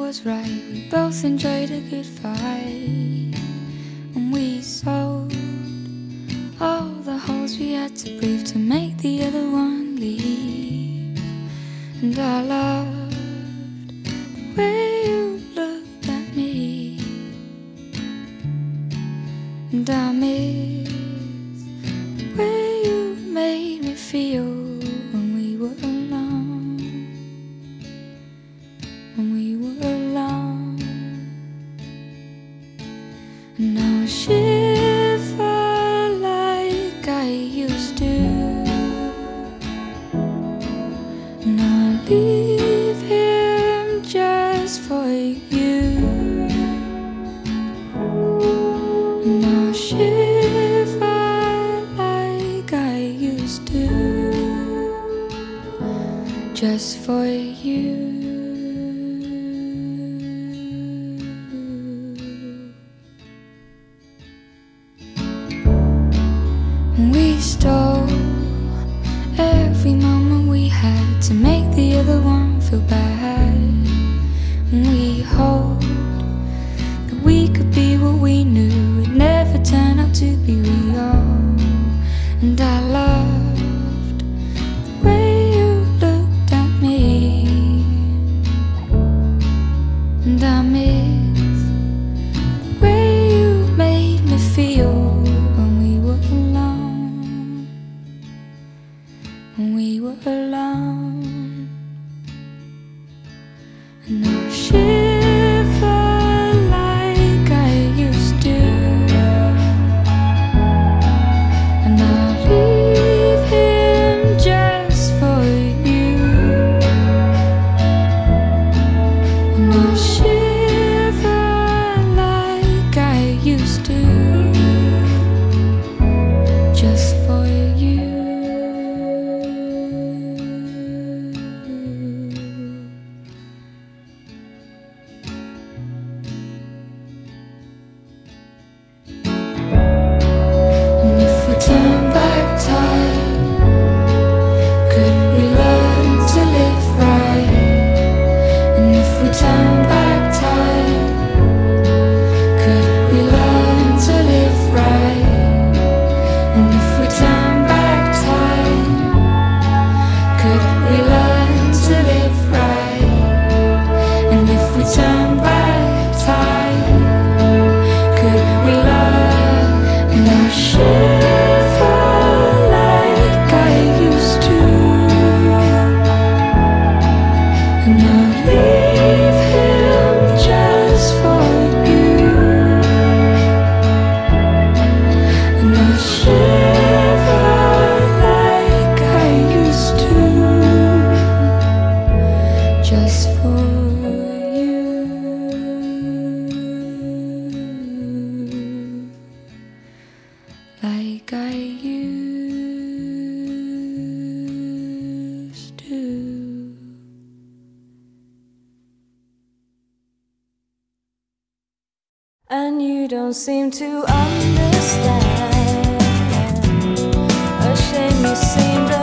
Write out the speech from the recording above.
was right. We both enjoyed a good fight, and we sold all the holes we had to breathe to make the other one leave. And I loved the way you looked at me, and I miss the way you made me feel when we were alone, when we were alone. And I'll shiver like I used to, and I'll leave him just for you, and I'll shiver like I used to, just for you. We stole every moment we had to make the other one feel bad, and we hoped that we could be what we knew would never turn out to be real. And I loved the way you looked at me, and I miss the way you made me feel when we were alone, when we were alone. And I'll shiver like I used to, and I'll leave him just for you, and I'll shiver like I used to, just for you. And if we turn back time, could we learn to live right? And if we turn back time, could we learn to live right? And if we turn back time, could we learn to live right? And if we turn back time, could we learn? And I'll shiver like I used to, and I'll leave him just for you, and I'll shiver like I used to, just for you, like I used to. And you don't seem to understand. A shame you seem to